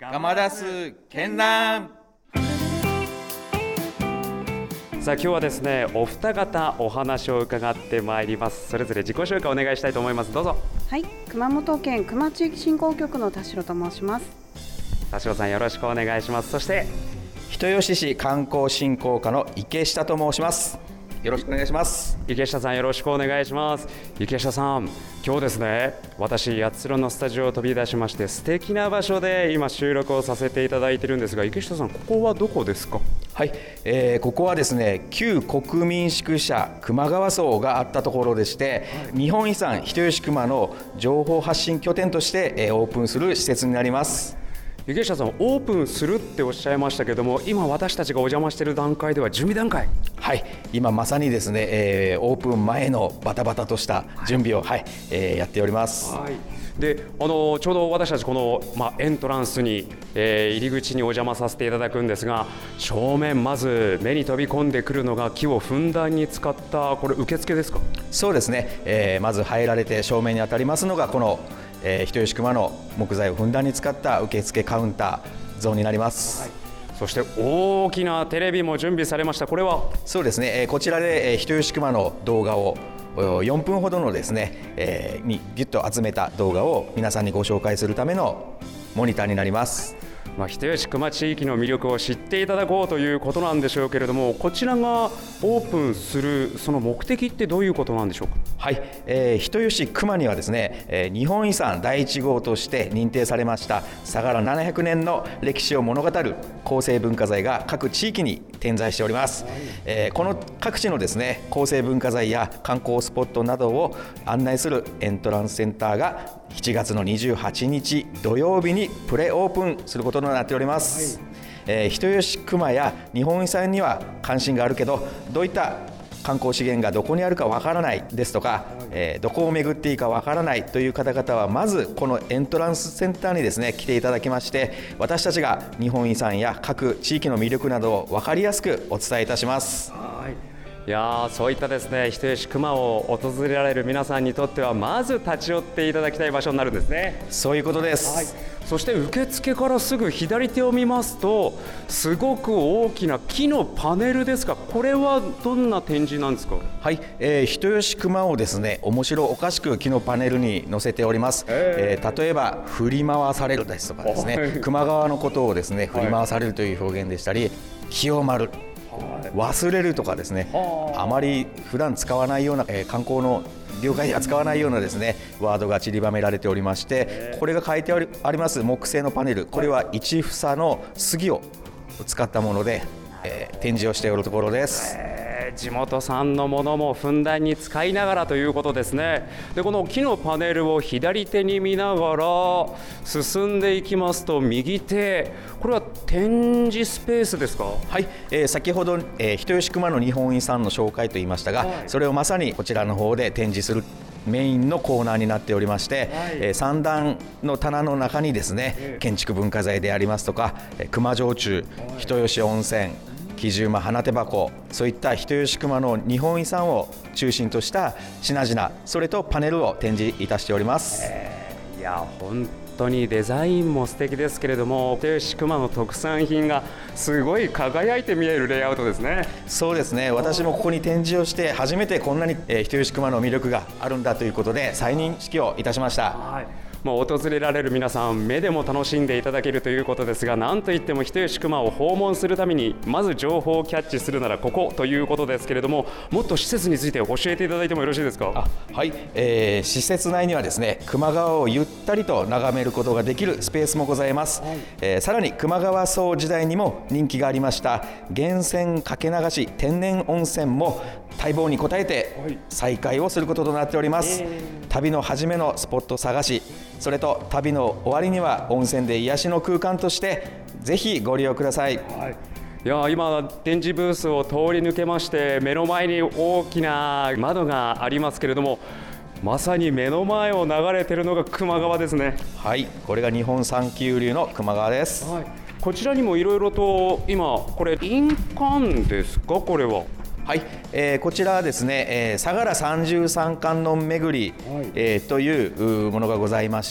ガマダス見覧。 さあ今日はですね、お二方お話を伺ってまいります。それぞれ自己紹介お願いしたいと思います。どうぞ。 はい、熊本県球磨地域振興局の田代と申します。 田代さんよろしくお願いします。そして人吉市観光振興課の池下と申します。よろしくお願いします。 池下さんよろしくお願いします。池下さん、今日ですね、私八代のスタジオを飛び出しまして素敵な場所で今収録をさせていただいているんですが、池下さんここはどこですか？ はい、ここはですね、旧国民宿舎球磨川荘があったところでして、日本遺産人吉球磨の情報発信拠点として、オープンする施設になります。 池下さん、オープンするっておっしゃいましたけども、今私たちがお邪魔している段階では準備段階。 はい、今まさにですね、オープン前のバタバタとした準備を、やっております。 はい、でちょうど私たちこの、エントランスに、入り口にお邪魔させていただくんですが、正面まず目に飛び込んでくるのが木をふんだんに使ったこれ受付ですか？ そうですね、まず入られて正面に当たりますのがこの人吉球磨の木材をふんだんに使った受付カウンターゾーンになります。 はい、そして大きなテレビも準備されました。これは？ そうですね、こちらで人吉球磨の動画を4分ほどのですね、にギュッと集めた動画を皆さんにご紹介するためのモニターになります。 人吉球磨地域の魅力を知っていただこうということなんでしょうけれども、こちらがオープンするその目的ってどういうことなんでしょうか？ はい、人吉球磨にはですね、日本遺産第1号として認定されました相良700年の歴史を物語る構成文化財が各地域に点在しております。この各地のですね、構成文化財や観光スポットなどを案内するエントランスセンターが7月の28日土曜日にプレオープンすることになっております。人吉球磨や日本遺産には関心があるけど、どういった観光資源がどこにあるかわからないですとか、どこを巡っていいかわからないという方々はまずこのエントランスセンターにですね来ていただきまして、私たちが日本遺産や各地域の魅力などを分かりやすくお伝えいたします。 いやそういったですね、人吉球磨を訪れられる皆さんにとってはまず立ち寄っていただきたい場所になるんですね。 そういうことです。 はい、そして受付からすぐ左手を見ますと、すごく大きな木のパネルですが、これはどんな展示なんですか？ はい、人吉球磨をですね面白おかしく木のパネルに載せております。例えば振り回されるですとかですね、球磨川のことをですね振り回されるという表現でしたり、清丸、忘れるとかですね、あまり普段使わないような、観光の業界では使わないようなですねワードが散りばめられておりまして、これが書いてあります木製のパネル、これは一房の杉を使ったもので、展示をしておるところです。 地元産のものもふんだんに使いながらということですね。でこの木のパネルを左手に見ながら進んでいきますと、右手、これは展示スペースですか？ はい、先ほど、人吉球磨の日本遺産の紹介と言いましたが、それをまさにこちらの方で展示するメインのコーナーになっておりまして、3段の棚の中にですね、建築文化財でありますとか球磨焼酎、人吉温泉、木地馬花手箱、そういった人吉球磨の日本遺産を中心とした品々、それとパネルを展示いたしております。 いや本当にデザインも素敵ですけれども、人吉球磨の特産品がすごい輝いて見えるレイアウトですね。 そうですね、私もここに展示をして初めてこんなに人吉球磨の魅力があるんだということで再認識をいたしました。 訪れられる皆さん、目でも楽しんでいただけるということですが、なんといっても人吉球磨を訪問するためにまず情報をキャッチするならここということですけれども、もっと施設について教えていただいてもよろしいですか？ はい、施設内にはですね球磨川をゆったりと眺めることができるスペースもございます。さらに球磨川荘時代にも人気がありました源泉かけ流し天然温泉も待望に応えて再開をすることとなっております。旅の初めのスポット探し、それと旅の終わりには温泉で癒しの空間としてぜひご利用ください。 いや今展示ブースを通り抜けまして、目の前に大きな窓がありますけれども、まさに目の前を流れているのが球磨川ですね。 はい、これが日本三急流の球磨川です。 こちらにもいろいろと今これ印鑑ですか？これははい、こちらはですね、相良三十三観音巡り、というものがございまして、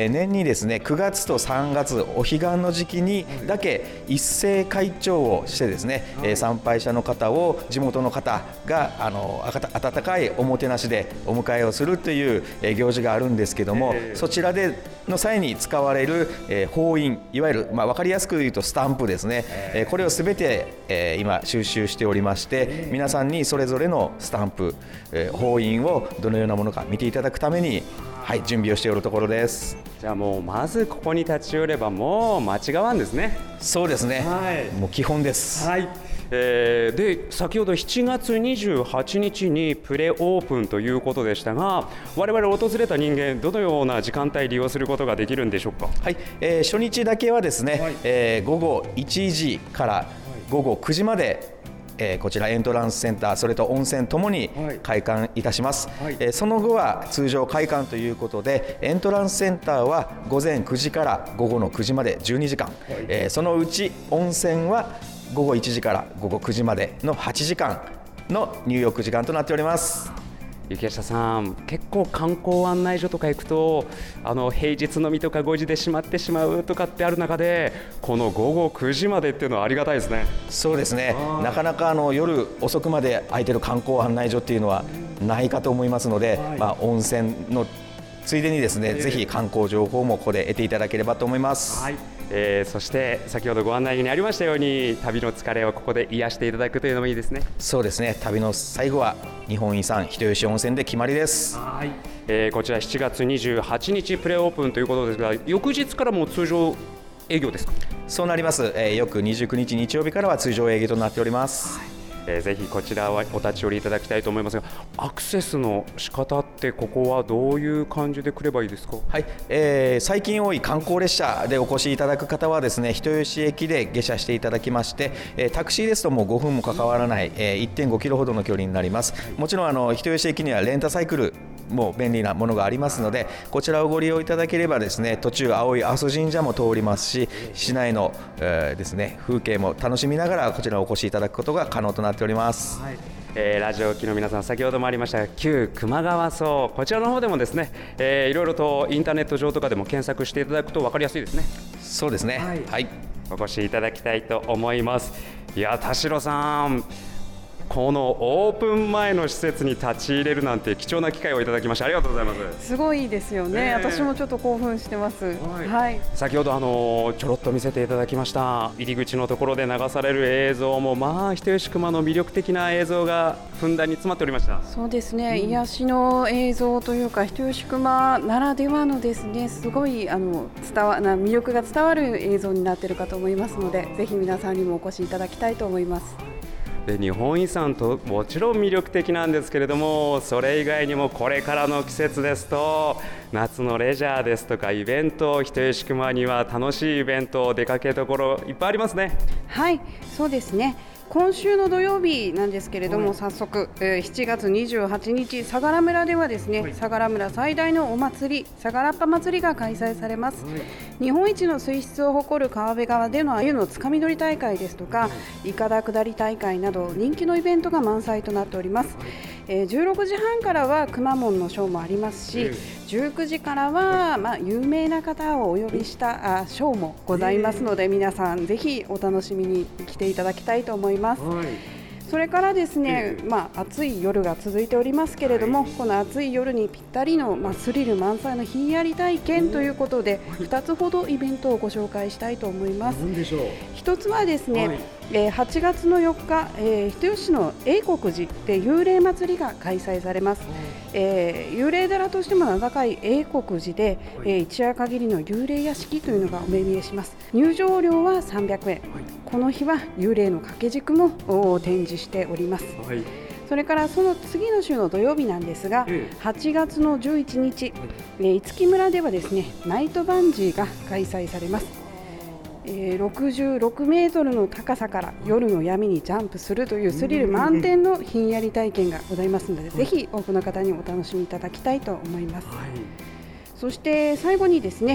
年にですね9月と3月お彼岸の時期にだけ一斉開帳をしてですね、参拝者の方を地元の方が温かいおもてなしでお迎えをするという、行事があるんですけども、そちらでの際に使われる、法印、いわゆる、分かりやすく言うとスタンプですね、これをすべて、今収集しておりまして、皆さんにそれぞれのスタンプ、法印をどのようなものか見ていただくために、準備をしておるところです。 じゃあもうまずここに立ち寄ればもう間違わんですね。 そうですね、もう基本です。 で先ほど7月28日にプレオープンということでしたが、我々訪れた人間どのような時間帯利用することができるんでしょうか。 初日だけはですね、午後1時から午後9時までこちらエントランスセンター、それと温泉ともに開館いたします。その後は通常開館ということで、エントランスセンターは午前9時から午後の9時まで12時間、そのうち温泉は午後1時から午後9時までの8時間の入浴時間となっております。 池下さん、結構観光案内所とか行くと平日のみとか5時で閉まってしまうとかってある中で、この午後9時までっていうのはありがたいですね。 そうですね、なかなか夜遅くまで空いてる観光案内所っていうのはないかと思いますので、温泉のついでにですね、ぜひ観光情報もここで得ていただければと思います。 そして先ほどご案内にありましたように、旅の疲れをここで癒していただくというのもいいですね。 そうですね、旅の最後は日本遺産人吉温泉で決まりです。 こちら7月28日プレオープンということですが、翌日からも通常営業ですか。 そうなります。翌29日日曜日からは通常営業となっております。 ぜひこちらはお立ち寄りいただきたいと思いますが、アクセスの仕方ってここはどういう感じで来ればいいですか。 最近多い観光列車でお越しいただく方はですね、人吉駅で下車していただきまして、タクシーですともう5分もかかわらない、1.5 キロほどの距離になります。もちろん人吉駅にはレンタサイクルも便利なものがありますので、こちらをご利用いただければですね、途中青い阿蘇神社も通りますし、市内の、ですね、風景も楽しみながらこちらをお越しいただくことが可能となっております。 ラジオ機の皆さん、先ほどもありました旧熊川荘、こちらの方でもですね、いろいろとインターネット上とかでも検索していただくと分かりやすいですね。 そうですね、 お越しいただきたいと思います。いや、田代さん、このオープン前の施設に立ち入れるなんて貴重な機会をいただきましてありがとうございます。 すごいですよね、私もちょっと興奮してます。 先ほどちょろっと見せていただきました入り口のところで流される映像も、人吉熊の魅力的な映像がふんだんに詰まっておりました。 そうですね、癒しの映像というか、人吉熊ならではのですね、すごい魅力が伝わる映像になっているかと思いますので、ぜひ皆さんにもお越しいただきたいと思います。 で日本遺産ともちろん魅力的なんですけれども、それ以外にもこれからの季節ですと夏のレジャーですとかイベント、人吉熊には楽しいイベント、出かけどころいっぱいありますね。 そうですね、今週の土曜日なんですけれども、早速、7月28日相良村ではですね、相良村最大のお祭り、相良っぱ祭りが開催されます。日本一の水質を誇る川辺川での鮎のつかみ取り大会ですとか、いかだ下り大会など人気のイベントが満載となっております。16時半からはくまモンのショーもありますし、19時からは、有名な方をお呼びしたショーもございますので、皆さんぜひお楽しみに来ていただきたいと思います。それからですね、暑い夜が続いておりますけれども、この暑い夜にぴったりの、スリル満載のひんやり体験ということで、2つほどイベントをご紹介したいと思います。一つはですね、8月の4日、人吉市の永国寺で幽霊祭りが開催されます。幽霊寺としても名高い永国寺で、一夜限りの幽霊屋敷というのがお目見えします。入場料は300円、この日は幽霊の掛け軸も展示しております。それからその次の週の土曜日なんですが、8月の11日、五木村ではですね、ナイトバンジーが開催されます。66メートルの高さから夜の闇にジャンプするというスリル満点のひんやり体験がございますので、ぜひ多くの方にお楽しみいただきたいと思います。そして最後にですね、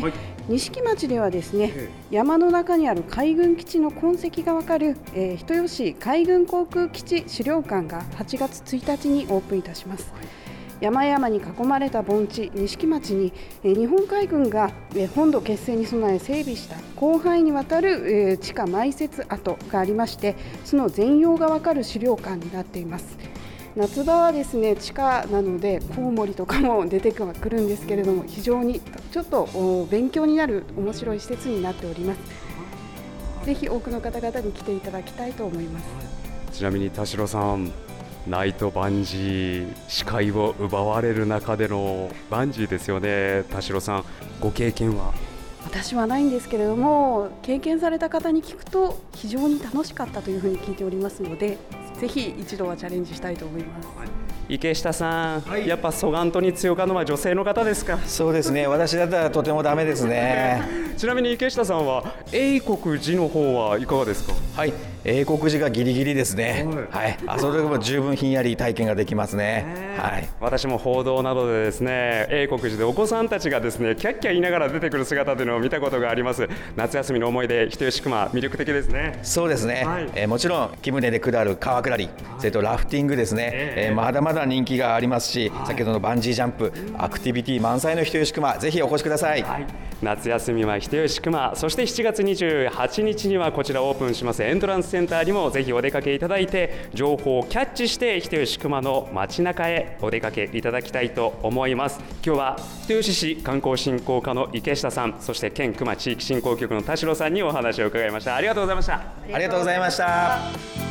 錦町ではですね、山の中にある海軍基地の痕跡がわかる、人吉海軍航空基地資料館が8月1日にオープンいたします。山々に囲まれた盆地錦町に、日本海軍が、本土結成に備え整備した広範囲にわたる、地下埋設跡がありまして、その全容がわかる資料館になっています。夏場はですね、地下なのでコウモリとかも出てくるんですけれども、非常にちょっと勉強になる面白い施設になっております。ぜひ多くの方々に来ていただきたいと思います。 ちなみに田代さん、ナイトバンジー、視界を奪われる中でのバンジーですよね。田代さん、ご経験は？ 私はないんですけれども、経験された方に聞くと非常に楽しかったというふうに聞いておりますので、ぜひ一度はチャレンジしたいと思います。 池下さん、やっぱソガントに強がるのは女性の方ですか？ そうですね、私だったらとてもダメですね。 ちなみに池下さんは英国寺の方はいかがですか？ はい、英国寺がギリギリですね。はい、あそれでも十分ひんやり体験ができますね。はい、 私も報道などでですね、英国寺でお子さんたちがですね、キャッキャ言いながら出てくる姿というのを見たことがあります。夏休みの思い出、人吉球磨魅力的ですね。 そうですね、もちろん木舟で下る川下り、それとラフティングですね、まだまだ人気がありますし、先ほどのバンジージャンプ、アクティビティ満載の人吉球磨、ぜひお越しください。 夏休みは人吉球磨、そして7月28日にはこちらオープンしますエントランスセンターにもぜひお出かけいただいて、情報をキャッチして人吉球磨の街中へお出かけいただきたいと思います。今日は人吉市観光振興課の池下さん、そして県球磨地域振興局の田代さんにお話を伺いました。ありがとうございました。 ありがとうございました。